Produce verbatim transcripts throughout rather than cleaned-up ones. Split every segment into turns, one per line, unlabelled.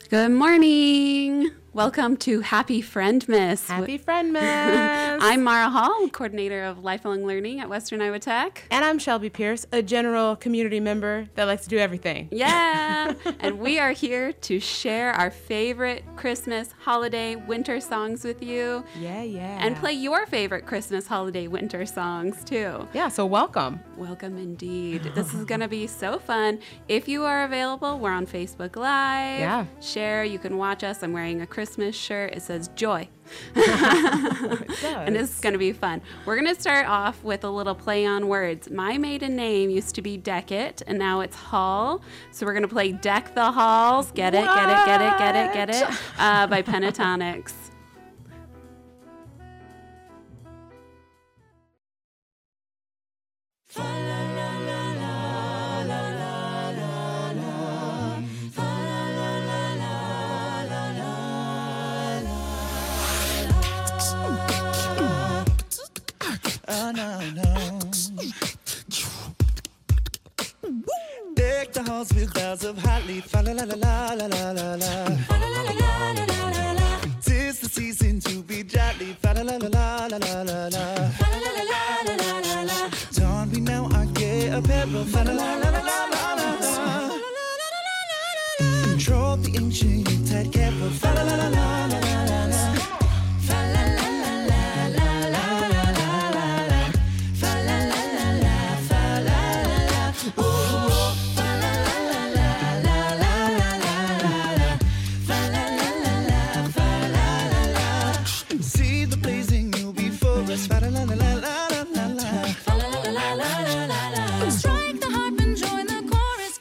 Good morning. Welcome to Happy Friendmas.
Happy Friendmas.
I'm Mara Hall, coordinator of lifelong learning at Western Iowa Tech.
And I'm Shelby Pierce, a general community member that likes to do everything.
Yeah. And we are here to share our favorite Christmas, holiday, winter songs with you.
Yeah, yeah.
And play your favorite Christmas, holiday, winter songs too.
Yeah, so welcome.
Welcome indeed. This is going to be so fun. If you are available, we're on Facebook Live.
Yeah.
Share. You can watch us. I'm wearing a Christmas shirt. It says joy.
It does.
And this is going to be fun. We're going to start off with a little play on words. My maiden name used to be Deckett, and now it's Hall. So we're going to play Deck the Halls. Get it, get it, get it, get it, get it, uh, by Pentatonics.
Oh, no, no. Deck the halls with boughs of holly. Fa la la la la la la la la. Fa la la la la la la la. 'Tis the season to be jolly. Fa la la la la la la la la. Fa la la la la la la la. Don we now our gay apparel. Fa la la la la la la la. Control the ancient Yuletide carol. Fa la la la la la la la. Fa la la la la la la la la la. Fa la la la la fa la la la. Ooh, fa la la la la la la la la. Fa la la la la fa la la la. See the blazing new before us. Fa la la la la la la la. Fa la la la la la la. Strike the harp and join the chorus.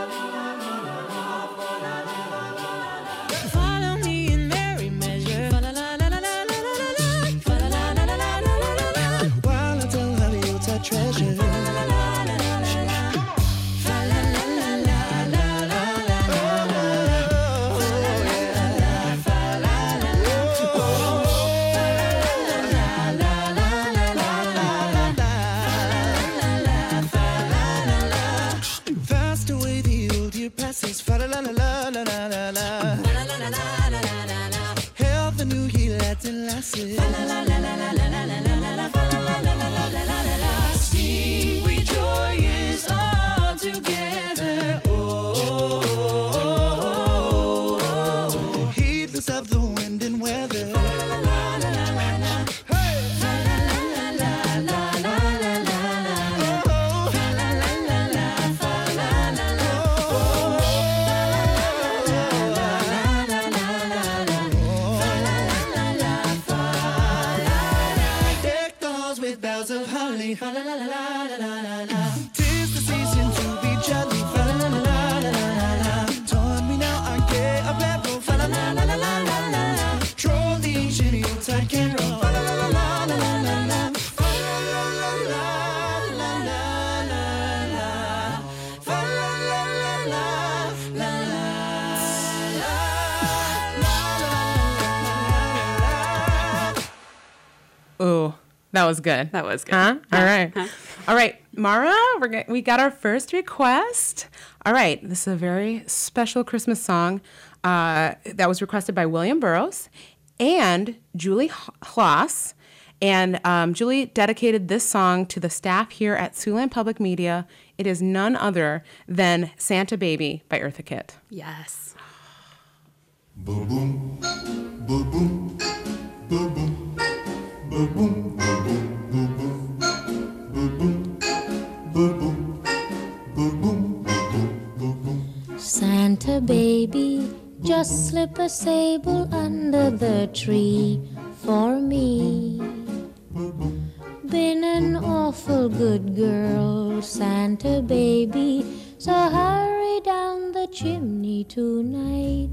Follow me in merry measure. Fa la la la la la la la la. Fa la la la la la la la la. While I tell how you touch treasure. Fa la la la la la la. Fa la la la la la la la. Oh yeah. Fa la la la. Oh. Fa la la la la la la la. Fa la la la. Fa la la la. Fast away the old year passes. Fa la la la la la la la. Fa la la la la la la la. Hail the new year, lads and lasses. Fa la la la la la la la la la. Fa la la la la la la la la. Sing we joyous all together. Oh, oh, oh, oh. Heedless of the wind and weather. Fa la la la la la la. Hey. Fa la la la la la la la la. Oh. Fa la la la la. Fa la la la. Oh. Fa la la la la la la. Fa la la la la. Fa la la. Deck the halls with boughs of holly. Fa la la la la la la la. 'Tis the season to be jolly. Fa la la la la la la la. Join me now, our gay apparel. Fa la la la la la la la. Troll the ancient Yuletide carol. Fa la la la la la la la la. Fa la la la la la la la la. Fa la la la la la la la.
Ooh, that was good.
That was good.
Huh? All
Huh?
right.
Huh?
All right, Mara, we're get, we got our first request. All right, this is a very special Christmas song uh, that was requested by William Burroughs and Julie Hloss. And um, Julie dedicated this song to the staff here at Siouxland Public Media. It is none other than Santa Baby by Eartha Kitt.
Yes.
Boom boom, boom boom, boom boom, boom boom, boom boom, boom boom, boom boom, boom boom, boom boom, boom boom.
Santa baby, just slip a sable under the tree for me. Been an awful good girl, Santa baby, so hurry down the chimney tonight.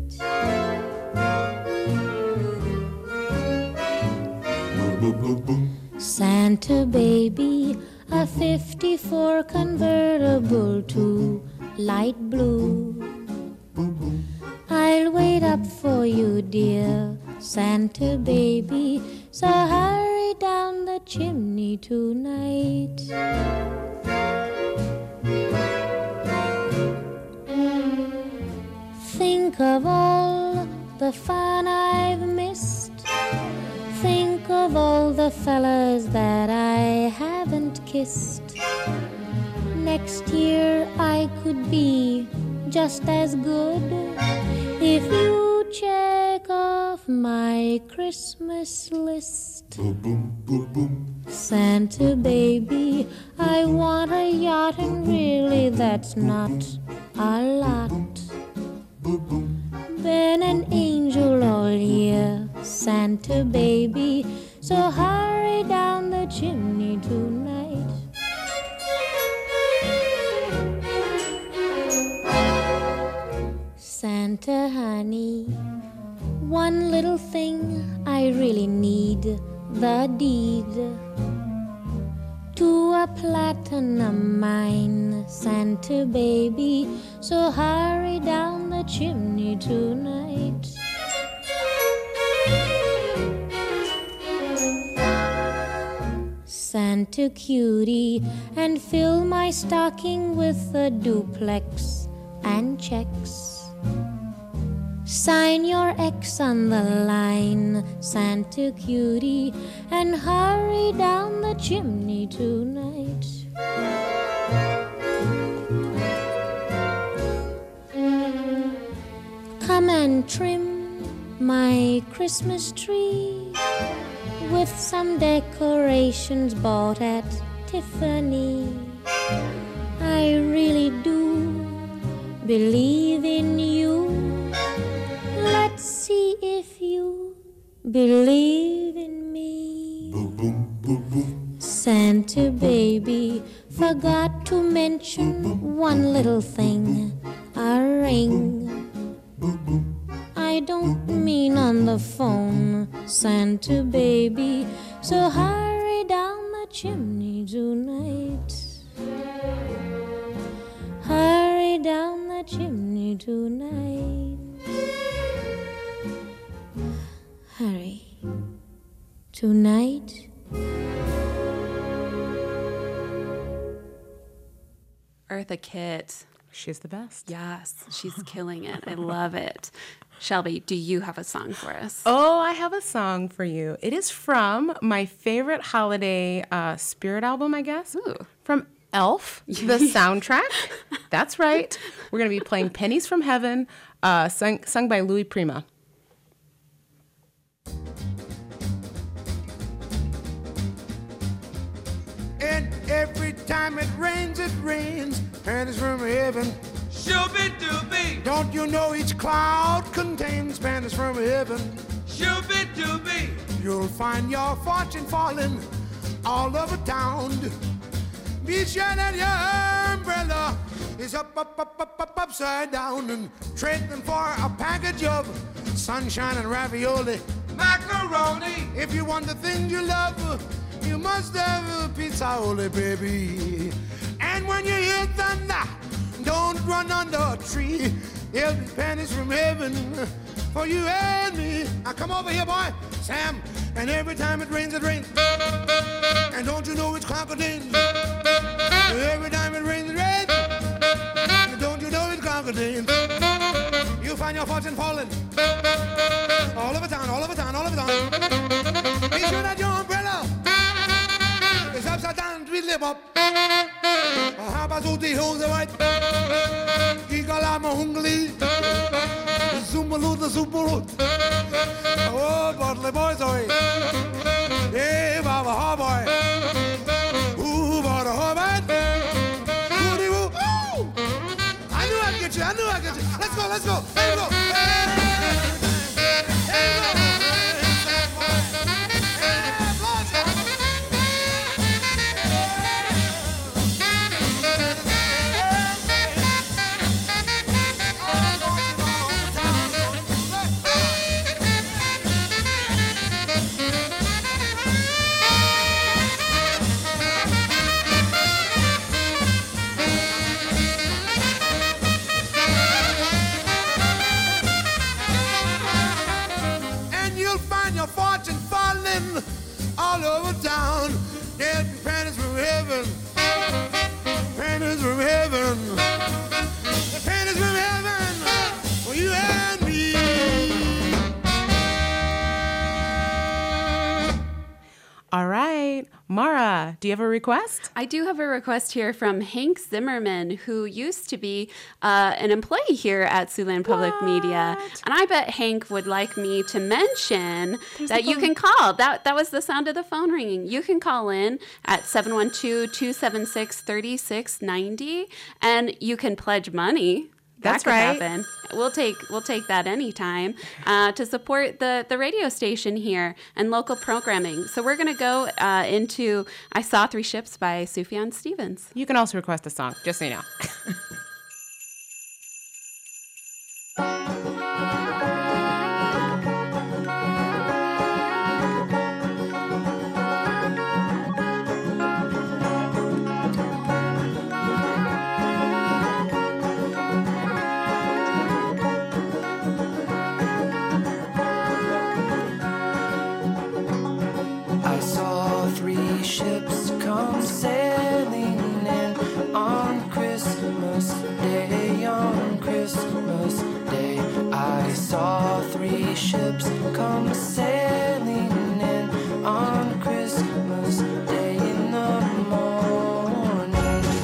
Santa baby, a fifty-four convertible to light blue. I'll wait up for you, dear Santa baby, so hurry down the chimney tonight. Think of all the fun I've missed. Think of all the fellas that I haven't kissed. Next year I could be just as good if you check off my Christmas list.
Boom, boom, boom, boom.
Santa baby, I want a yacht, and really that's not a lot.
Boom, boom.
Been an angel all year, Santa baby, so hurry down the chimney tonight. Santa honey, one little thing I really need, the deed to a platinum mine, Santa baby, so hurry down the chimney tonight. Santa cutie, and fill my stocking with a duplex and checks. Sign your X on the line, Santa cutie, and hurry down the chimney tonight. Come and trim my Christmas tree with some decorations bought at Tiffany. I really do believe in you. Let's see if you believe in me.
Boom, boom, boom, boom.
Santa baby, forgot to mention one little thing, a ring.
Boom, boom.
I don't mean on the phone, Santa baby, so hurry down the chimney tonight. Hurry down the chimney tonight. Hurry. Tonight.
Eartha Kitt.
She's the best.
Yes, she's killing it. I love it. Shelby, do you have a song for us?
Oh, I have a song for you. It is from my favorite holiday uh, spirit album, I guess.
Ooh.
From Elf, the soundtrack. That's right. We're going to be playing Pennies from Heaven, uh, sung, sung by Louis Prima.
And every time it rains, it rains, pennies from heaven.
Shooby-dooby,
Don't you know each cloud contains pennies from heaven?
shooby-dooby,
You'll find your fortune falling all over town. Be sure that your umbrella is up, up, up, up, up, upside down, and trade them for a package of sunshine and ravioli.
macaroni,
If you want the things you love, you must have a pizza, ole, baby. And when you hear thunder, don't run under a tree. There'll be pennies from heaven for you and me. Now come over here, boy, Sam. And every time it rains, it rains. And don't you know it's crocodile? Every time it rains, it rains. And don't you know it's crocodile? You'll find your fortune falling all over town, all over town, all over town. Be sure that your umbrella is upside down, tweedle up. Habas ut die Hose weit. Gigalama hungli. Zumbalut, the superut. Oh, Bartley boys, oi. Hey, Baba, ha, boy. Ooh, Baba, ha, man. Woody, woo. Ooh. I knew I'd get you, I knew I'd get you. Let's go, let's go. Here we go. Hey, here we go. Fortune falling all over town. There'll be pennies from heaven, pennies from heaven, pennies from heaven for you and me.
All right. Mara, do you have a request?
I do have a request here from Hank Zimmerman, who used to be uh, an employee here at Siouxland Public Media. And I bet Hank would like me to mention
There's
that
the
you
phone.
can call. That that was the sound of the phone ringing. You can call in at seven one two, two seven six, three six nine zero, and you can pledge money.
That's
that could
right.
happen. We'll take we'll take that anytime uh, to support the the radio station here and local programming. So we're gonna go uh, into "I Saw Three Ships" by Sufjan Stevens.
You can also request a song, just so you know.
I saw three ships come sailing in on Christmas Day, on Christmas Day. I saw three ships come sailing in on Christmas Day in the morning.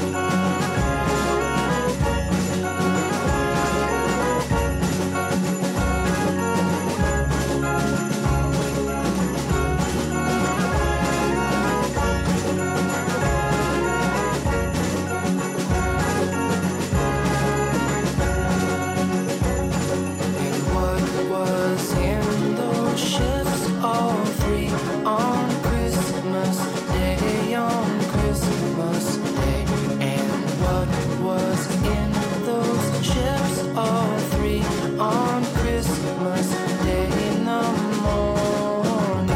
And what was in those ships, all three, on Christmas Day, on Christmas Day? And what was in those ships, all three, on Christmas Day in the morning?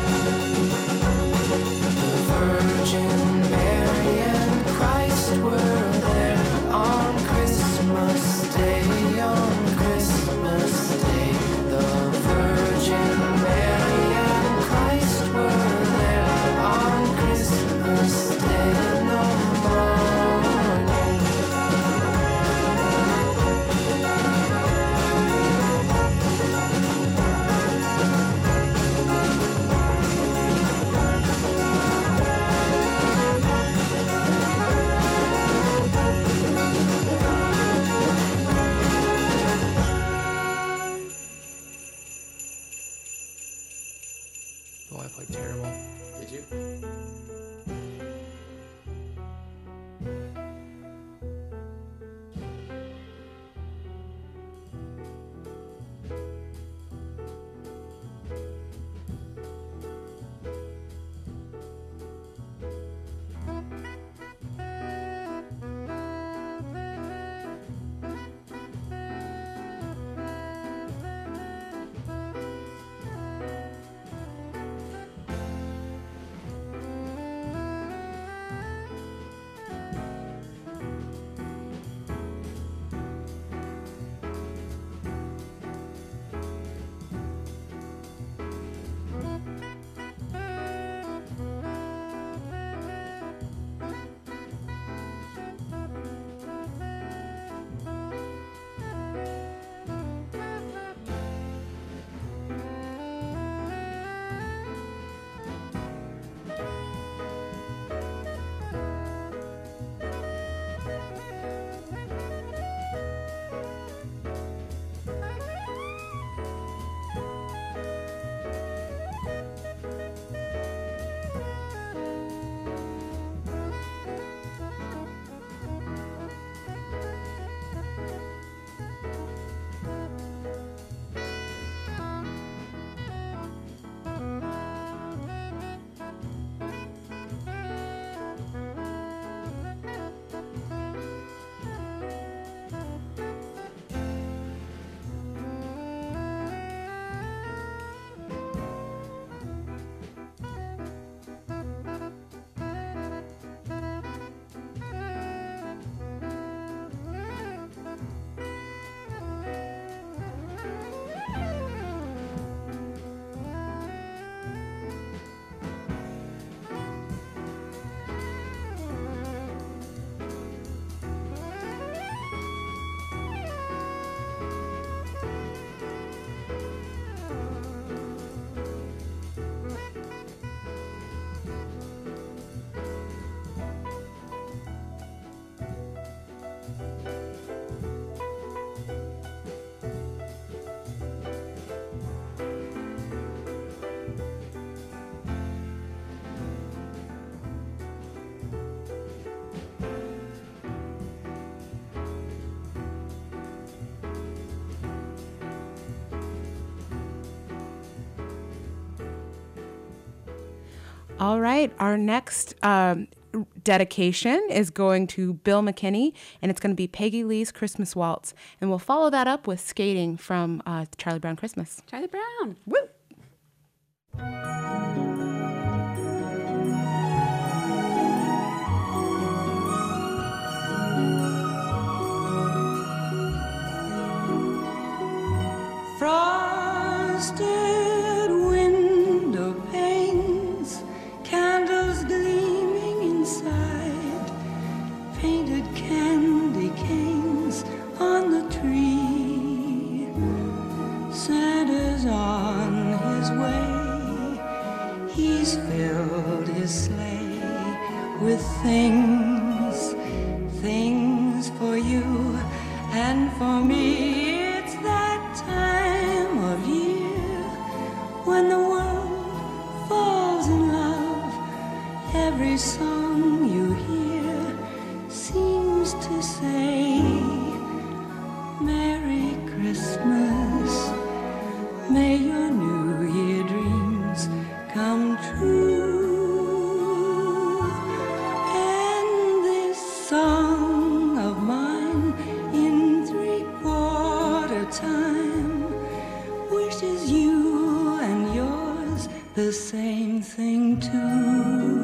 The Virgin Mary and Christ were
All right, our next um, dedication is going to Bill McKinney, and it's going to be Peggy Lee's Christmas Waltz. And we'll follow that up with Skating from uh, Charlie Brown Christmas.
Charlie Brown.
Woo!
Frosted window panes, candles gleaming inside, painted candy canes on the tree. Santa's on his way, he's filled his sleigh with things, things for you and for me. It's that time of year when the world falls in love. Every song you hear seems to say, Merry Christmas, may your New Year dreams come true. And this song of mine in three-quarter time wishes you and yours the same thing too.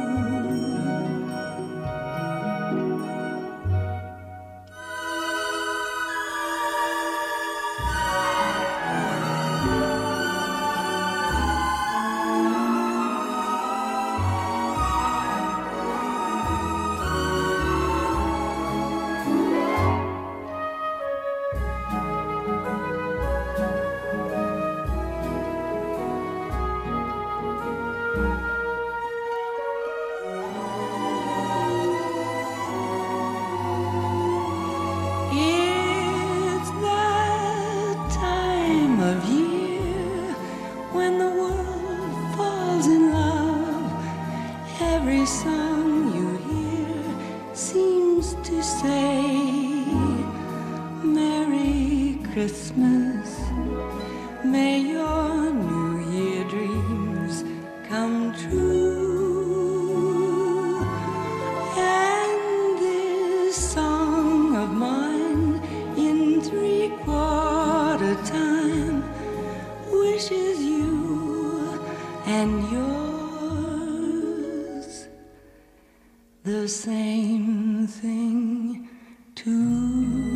It's that time of year when the world falls in love. Every song you hear seems to say, Merry Christmas, may your New Year dreams come true. And this song of mine in three-quarter time wishes you and yours the same thing too.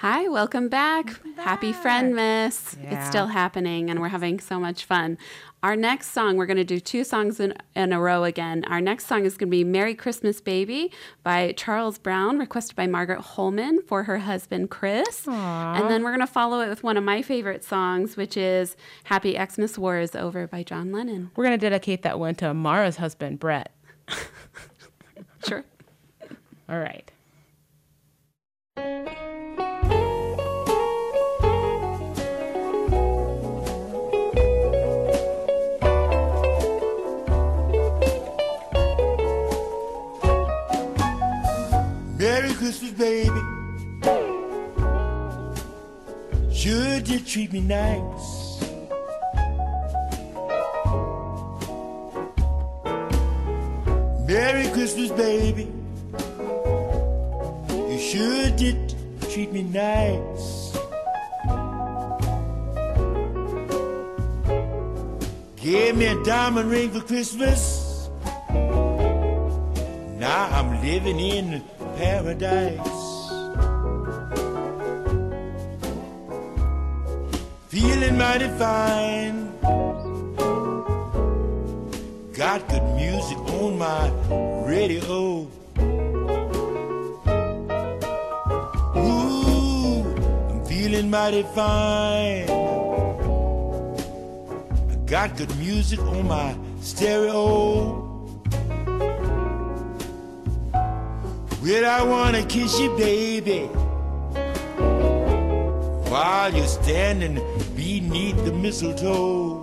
Hi, welcome back. Happy Friendmas.
Yeah.
It's still happening, and we're having so much fun. Our next song, we're going to do two songs in, in a row again. Our next song is going to be Merry Christmas Baby by Charles Brown, requested by Margaret Holman for her husband, Chris.
Aww.
And then we're going to follow it with one of my favorite songs, which is Happy Xmas War is Over by John Lennon.
We're going to dedicate that one to Mara's husband, Brett.
Sure.
All right.
Merry Christmas, baby. Sure did treat me nice. Merry Christmas, baby. You sure did treat me nice. Gave me a diamond ring for Christmas. Now I'm living in paradise. Feeling mighty fine. Got good music on my radio. Ooh, I'm feeling mighty fine. I got good music on my stereo. Well, I wanna kiss you, baby, while you're standing beneath the mistletoe.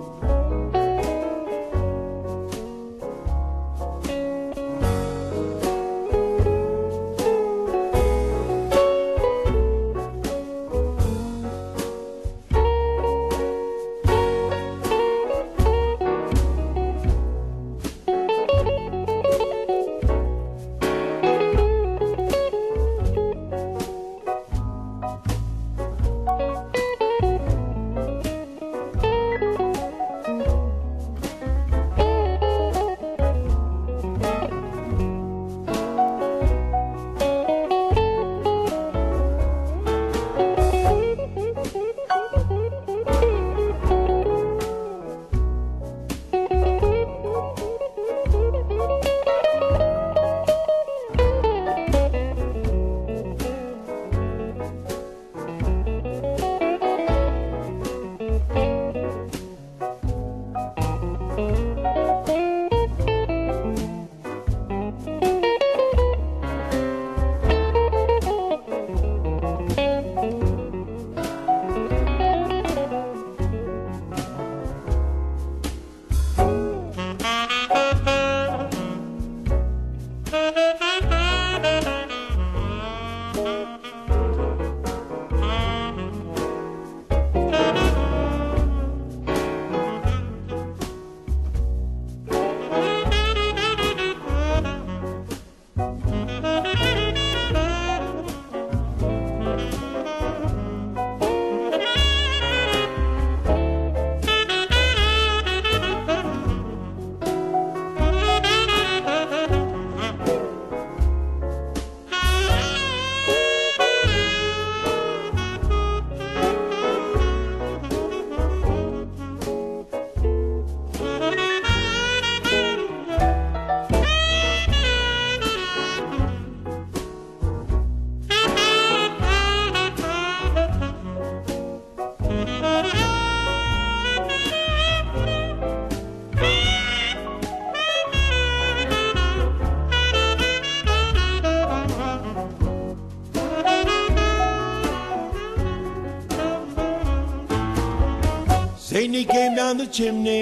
Saint Nick came down the chimney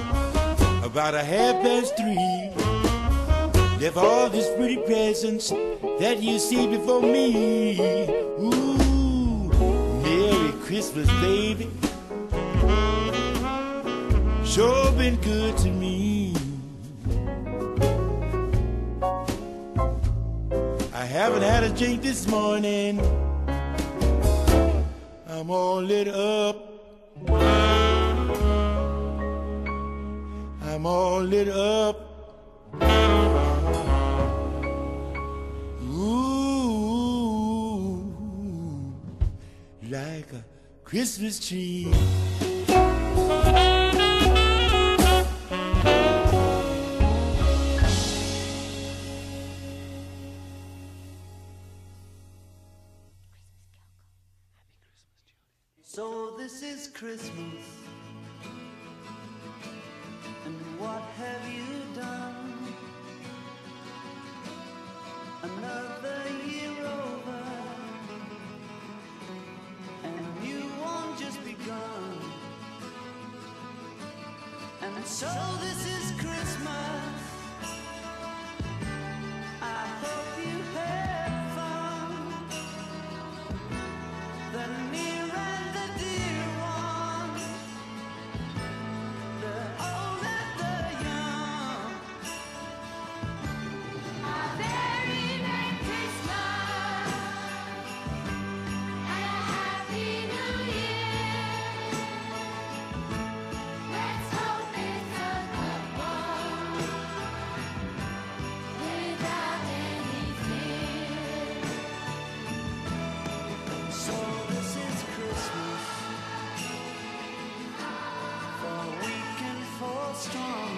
about a half past three. Left all these pretty presents that you see before me. Ooh, Merry Christmas, baby. Sure been good to me. I haven't had a drink this morning. I'm all lit up. I'm all lit up. Ooh, like a Christmas tree. So this is Christmas, and what have you done? Another year over, and a new one just begun. And so this is Christmas. I hope you had fun. The near and the dear ones, the old and the young.
A very Merry Christmas and a Happy New Year. Let's hope it's a good one without any fear.
So this is Christmas, for weak and for strong,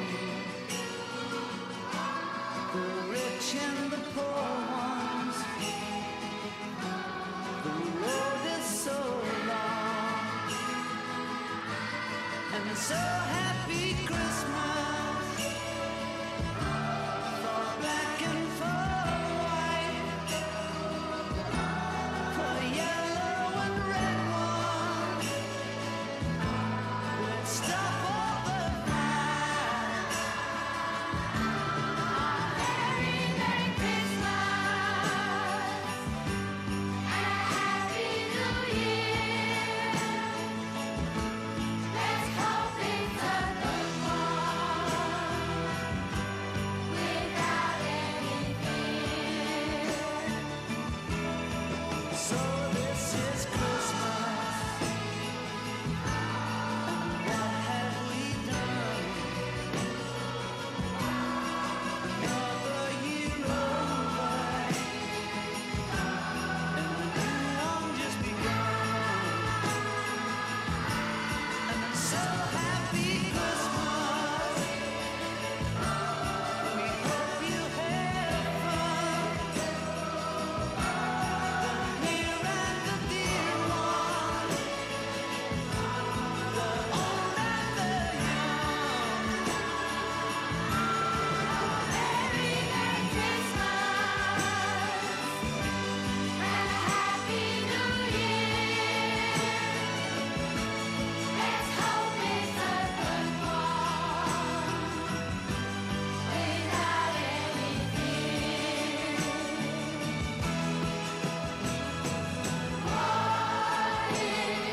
the rich and the poor ones. The road is so long, and so happy Christmas for black and for white, for yellow and red ones. Let's stop all the fights.
Very Merry Christmas and a Happy New Year. Let's hope it's a good one without any fear.
So this is Christmas, and what have we done? Another year over, and a new one just begun. And I'm so happy Christmas. We hope you had fun. The near and the dear ones, the old and the young.
Very Merry Christmas and a Happy New Year. Let's hope it's a good one without any fear. What is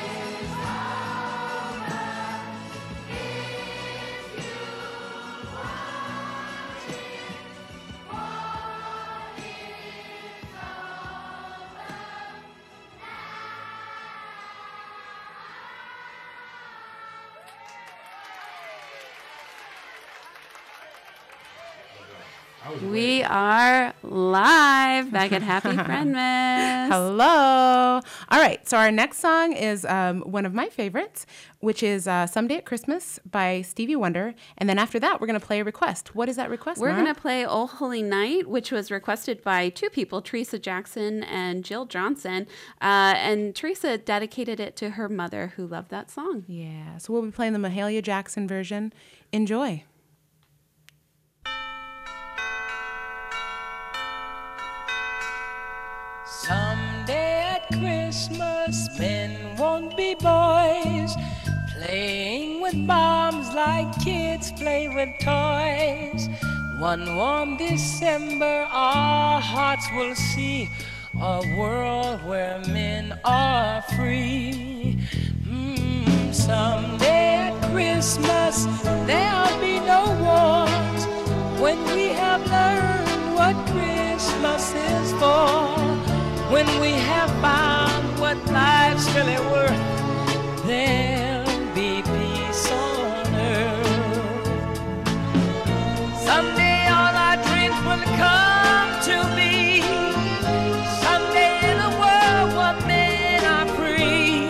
We are live back at Happy Friendmas.
Hello. All right. So our next song is um, one of my favorites, which is uh, "Someday at Christmas" by Stevie Wonder. And then after that, we're going to play a request. What is that request?
We're
Mara?
going to play "Oh Holy Night," which was requested by two people, Teresa Jackson and Jill Johnson. Uh, and Teresa dedicated it to her mother, who loved that song.
Yeah. So we'll be playing the Mahalia Jackson version. Enjoy.
Someday at Christmas, men won't be boys, playing with bombs like kids play with toys. One warm December, our hearts will see a world where men are free. Mm, someday at Christmas, there'll be no wars when we have learned what Christmas is for. When we have found what life's really worth, there'll be peace on earth. Someday all our dreams will come to be. Someday in a world where men are free.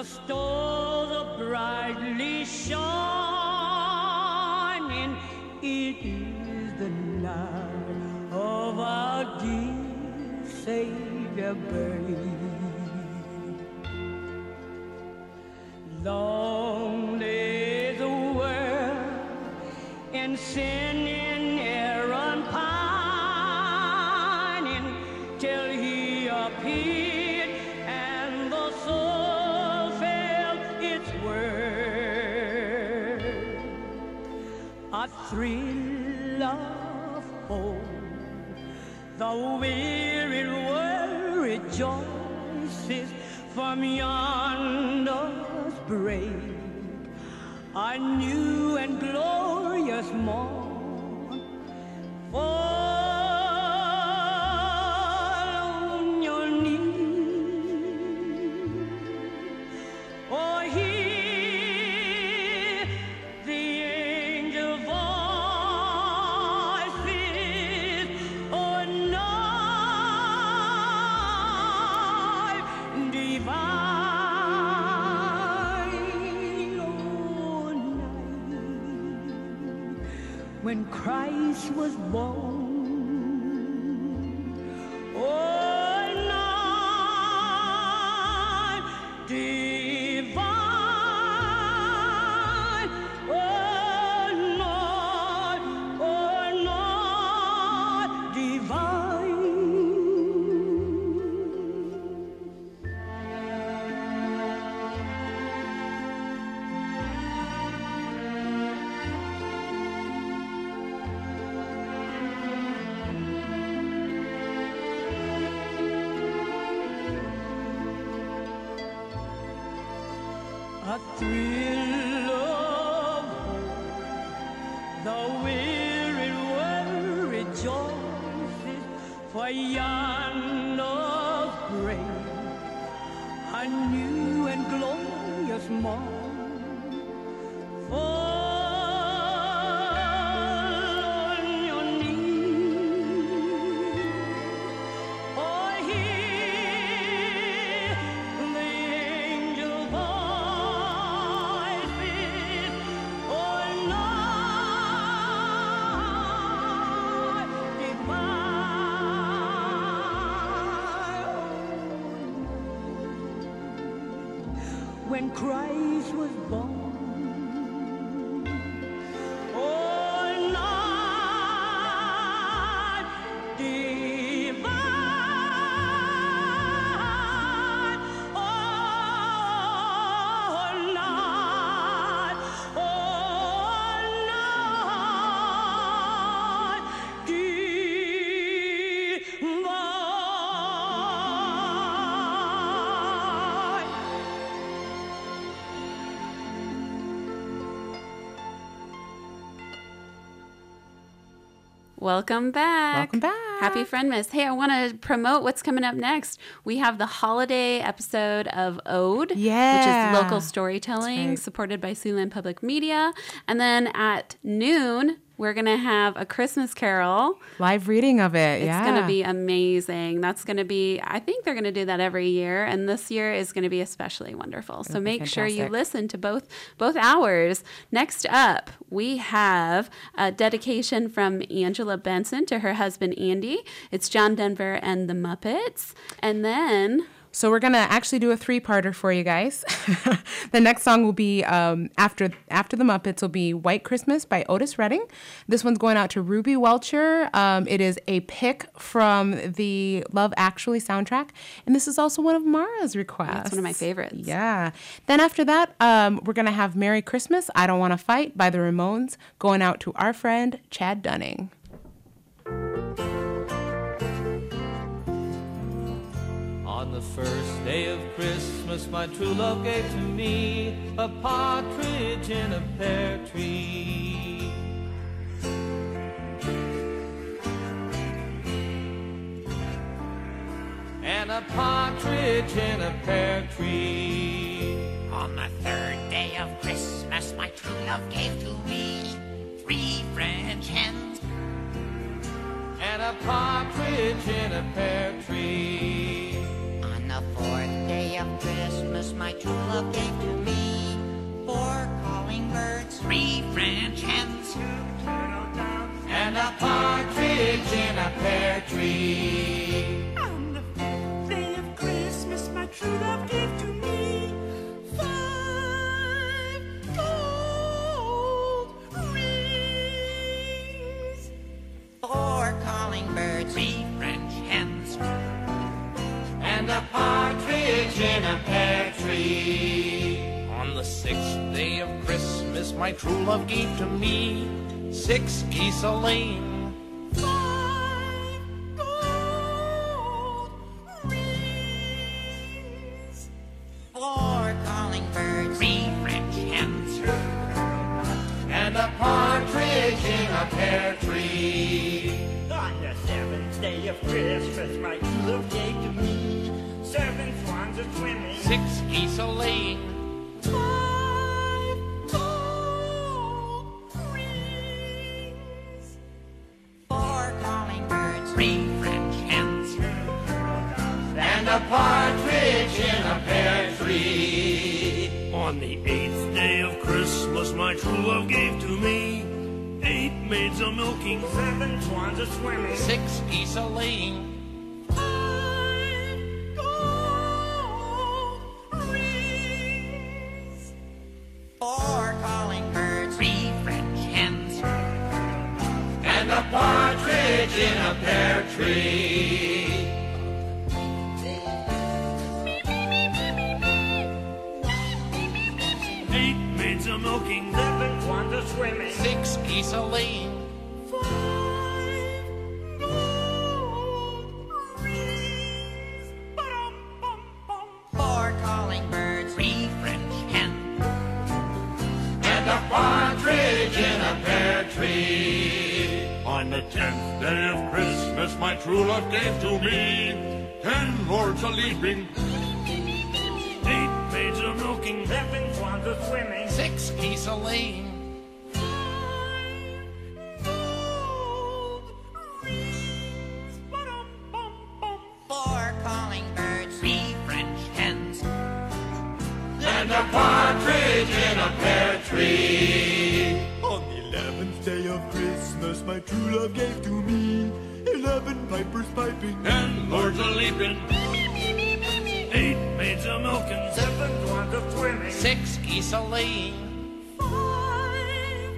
the stars are brightly shining. It is the night of our dear Savior birth. Long lay the world in sin in error pining till he appeared and the soul felt its worth. A thrill of hope, the weary world rejoices from yonder's break. A new and glorious morn. Fall on your knees, or hear the angel voices, or night divine, oh night when Christ was born. Oh night divine, oh night, oh night divine. A thrill of hope, the weary world rejoices, for yonder's break, a new and glorious morn. Fall on your knees, or hear the angel voices, or night divine, when Christ was born. Oh, night divine, oh, night, oh, night divine.
Welcome back.
Welcome back.
Happy Friendmas. Hey, I want to promote what's coming up next. We have the holiday episode of Ode,
Yeah.
which is local storytelling
right.
supported by Siouxland Public Media. And then at noon, we're going to have a Christmas Carol.
Live reading of it.
It's
yeah.
going to be amazing. That's going to be, I think they're going to do that every year. And this year is going to be especially wonderful. So
It'll be
make sure you
fantastic.
listen to both both hours. Next up, we have a dedication from Angela Benson to her husband, Andy. It's John Denver and the Muppets. And then...
So we're gonna actually do a three-parter for you guys. The next song will be um, after after the Muppets will be "White Christmas" by Otis Redding. This one's going out to Ruby Welcher. Um, it is a pick from the Love Actually soundtrack, and this is also one of Mara's requests.
That's one of my favorites.
Yeah. Then after that, um, we're gonna have "Merry Christmas, I Don't Want to Fight" by the Ramones, going out to our friend Chad Dunning.
On the first day of Christmas, my true love gave to me a partridge in a pear tree. And a partridge in a pear tree.
On the third day of Christmas, my true love gave to me three French hens
And a partridge in a pear tree.
on the fourth day of Christmas, my true love gave to me four calling birds, three French hens, two turtle doves,
and a partridge in a pear tree.
On the fifth day of Christmas, my true love gave to me five gold rings,
four calling birds, three French hens,
and a partridge in a pear tree.
On the sixth day of Christmas, my true love gave to me six geese a-laying,
five gold rings,
four calling birds, three French hens,
and a partridge in a pear tree.
On the seventh day of Christmas, my true love gave to me seven swans a swimming,
six geese a-laying,
five gold rings,
four calling birds, three French hens,
and a partridge in a pear tree.
On the eighth day of Christmas, my true love gave to me eight maids a milking, seven swans a swimming,
six geese a-laying,
five gold rings,
four calling birds, three French hens,
and a partridge in a pear tree.
eight maids a milking, seven swans a swimming,
six geese a-laying,
five gold rings, ba-dum-bum-bum,
four calling birds, three French hens,
And a partridge in a pear tree.
On the tenth day of Christmas, my true love gave to me ten lords a leaping,
eight maids a milking, seven swans a swimming,
six geese a-laying,
gold rings, ba-dum-bum-bum,
four calling birds, three French hens,
And a partridge in a pear tree.
On the eleventh day of Christmas, my true love gave to me eleven pipers piping,
ten lords a leaping,
eight maids a milking, seven swans a swimming,
six geese a-laying,
five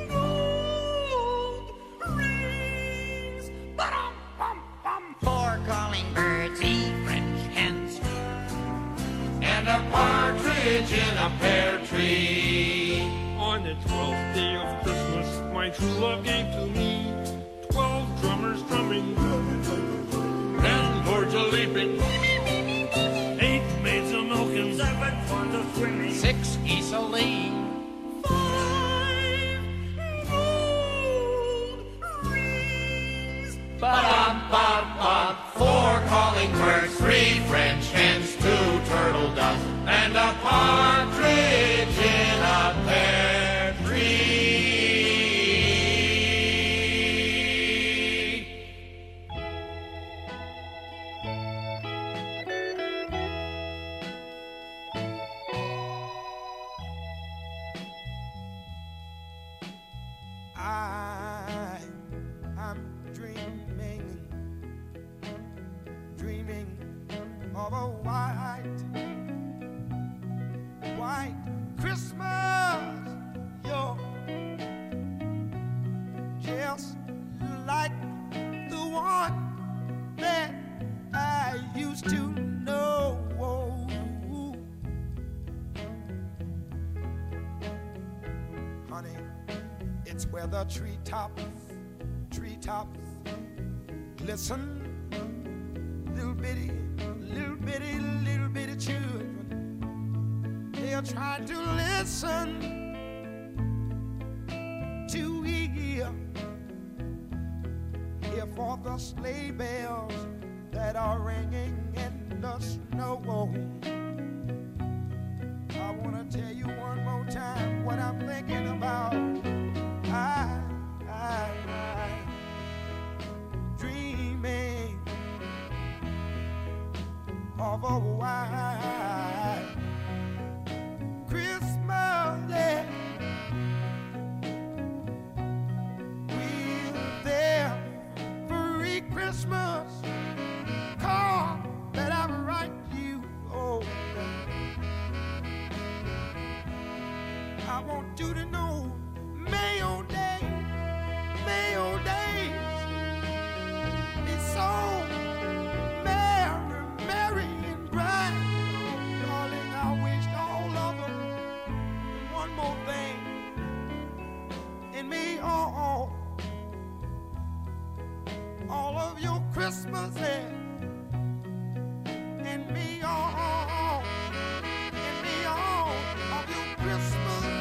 gold rings, ba-dum-bum-bum,
four calling birds, three French hens,
And a partridge in a pear tree.
On the twelfth day of Christmas, my true love gave to me twelve drummers drumming,
ten lords a leaping,
eight maids a milking, seven swans a swimming,
six geese a-laying,
five gold rings,
Ba-dum-bum-bum. Four calling birds, three French hens, two turtle doves, and a partridge in a pear tree.
I am dreaming, dreaming of a white, white Christmas. You're just like the one that I used to know. Honey, it's where the treetops, treetops glisten. Little bitty, little bitty, little bitty children, they are trying to listen to hear, hear for the sleigh bells that are ringing in the snow. I wanna tell you one more time what I'm thinking about. I, I, I, dreaming of a white Christmas, yeah. With their free Christmas card that I write you, oh, I want you to know, Mayo Day, Mayo Days is so merry, merry and bright. Oh, darling, I wish all of them. And one more thing, and may all, all of your Christmases, and me all, and me all of your Christmases.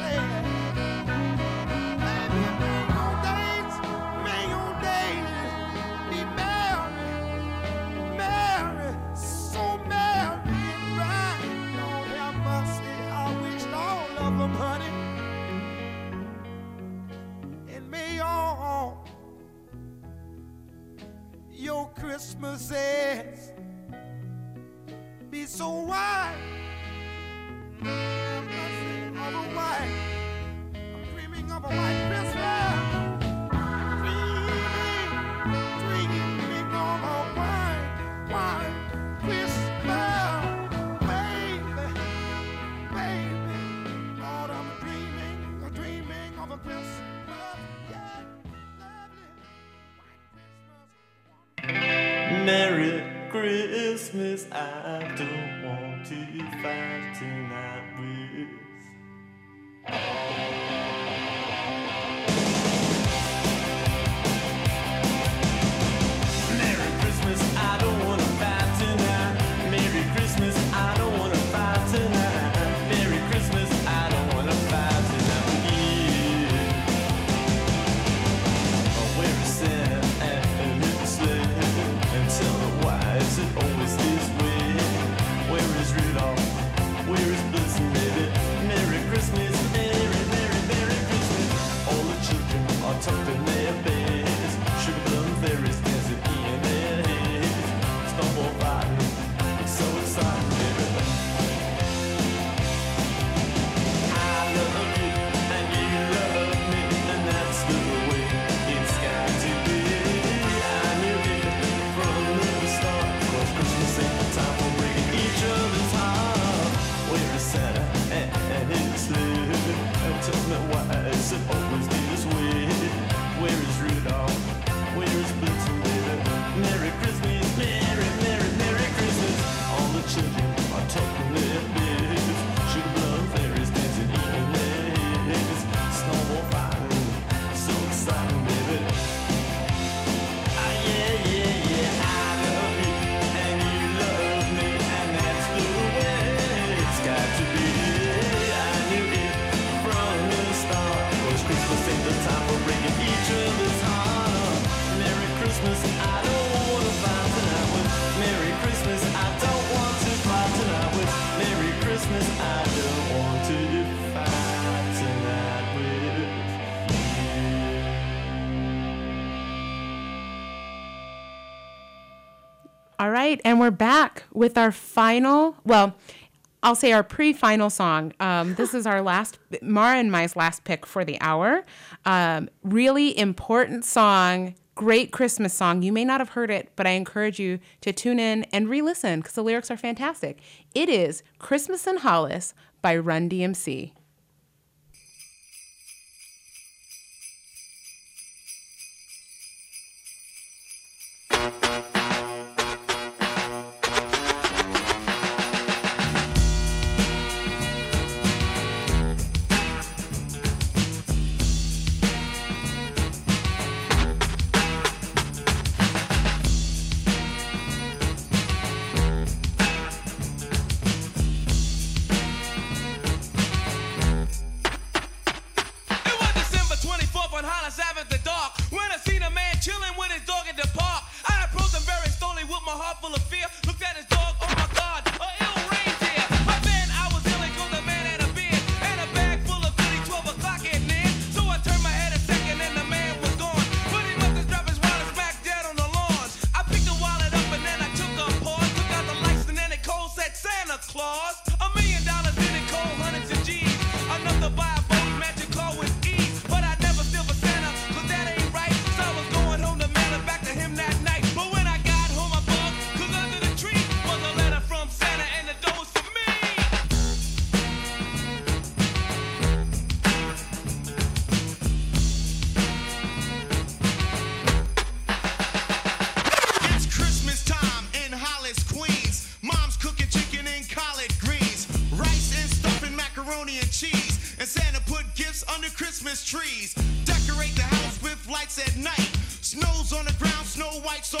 Honey, and may all your Christmases be so white. Of a white, I'm dreaming of a white Christmas. Dreaming, dreaming of a white, white Christmas.
Merry Christmas, I don't want to fight tonight with. Merry Christmas, I don't want to fight tonight. Merry Christmas, I don't want to fight tonight. Merry Christmas, I don't want to fight tonight with you. Oh, where is Santa and his sleigh? And tell me, why is it always this way? Where is Rudolph? Where is Blitzen, baby? Merry Christmas, Merry, Merry, Merry Christmas. All the children are tucked in their beds. Sugar plum fairies dancing in their heads. Snowball fighting, so exciting, baby. I love you, and you love me, and that's the way it's got to be. I knew it from the start, 'cause Christmas ain't the time for breaking each other's heart. Where is Santa and his sleigh? And tell me, why is it always this way? Where is Rudolph? Where is Blitzen, baby? Merry Christmas, Merry, Merry, Merry Christmas. All the children are tucked in their beds. Sugar plum fairies dancing in their heads. Snowball fighting, so exciting, baby. Ah, yeah, yeah, yeah, I love you, and you love me, and that's the way it's got to be. I knew it from the start, 'cause Christmas ain't the time for breaking each other's heart. Merry Christmas, I don't want to fight tonight with. Merry Christmas, I don't want to fight tonight with. Merry Christmas, I don't want to fight tonight with you.
All right, and we're back with our final, well, I'll say our pre-final song. Um, this is our last, Mara and my last pick for the hour. Um, really important song, great Christmas song. You may not have heard it, but I encourage you to tune in and re-listen because the lyrics are fantastic. It is Christmas in Hollis by Run D M C.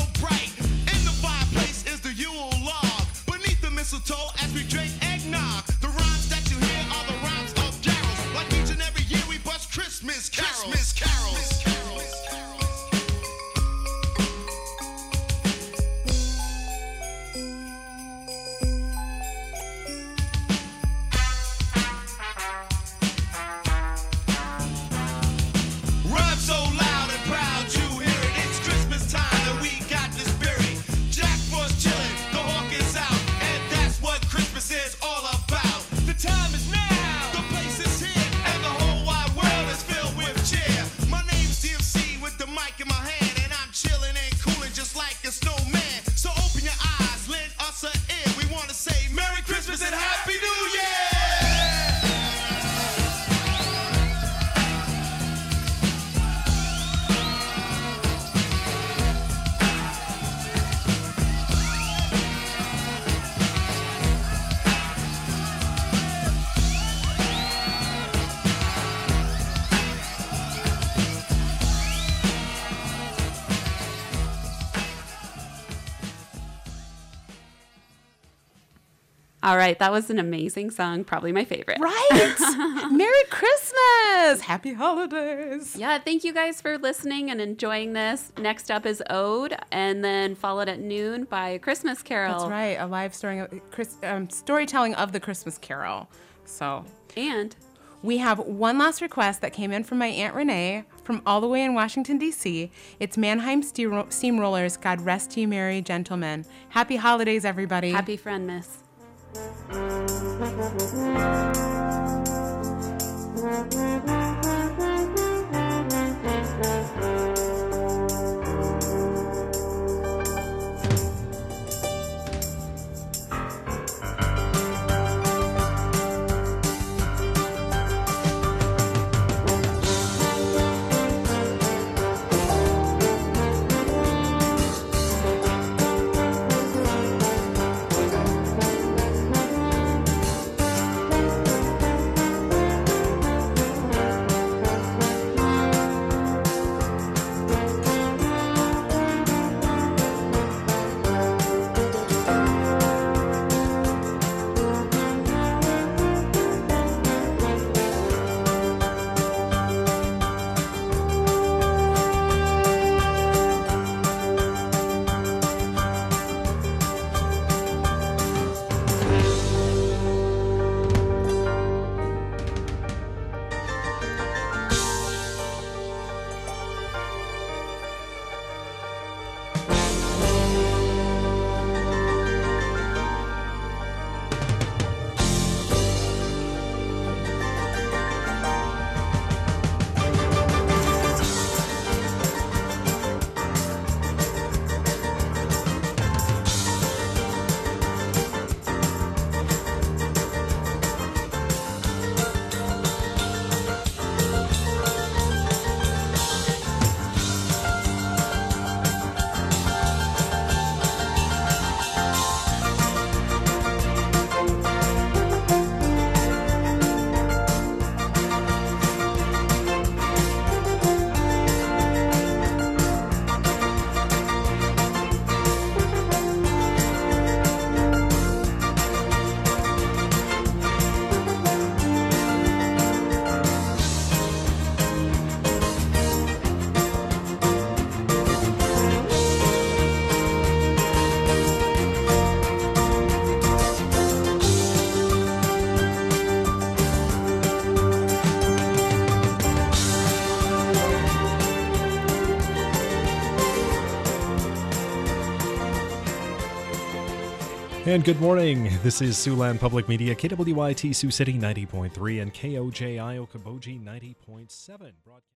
bright. In the fireplace is the Yule log. Beneath the mistletoe as we drink eggnog. The rhymes that you hear are the rhymes of carols. Like each and every year we bust Christmas carols. Christmas carols. Rhyme so loud and proud you hear it. It's Christmas time and we got the spirit. Jack Frost chillin', the hawk is out, and that's what Christmas is all about. The time is now, the place is here, and the whole wide world is filled with cheer. My name's D M C with the mic in my hand, and I'm chillin' and coolin' just like a snowman. So open your eyes, lend us an ear. We wanna say Merry Christmas and Happy New Year!
All right, that was an amazing song, probably my favorite.
Right? Merry Christmas! Happy holidays!
Yeah, thank you guys for listening and enjoying this. Next up is Ode, and then followed at noon by A Christmas Carol.
That's right, a live story, Chris, um, storytelling of the Christmas Carol. So,
and
we have one last request that came in from my Aunt Renee from all the way in Washington, D C. It's Mannheim Steam- Steamrollers, God Rest Ye Merry Gentlemen. Happy holidays, everybody.
Happy Friendmas.
And good morning. This is Siouxland Public Media, K W I T Sioux City ninety point three and K O J I Okoboji ninety point seven.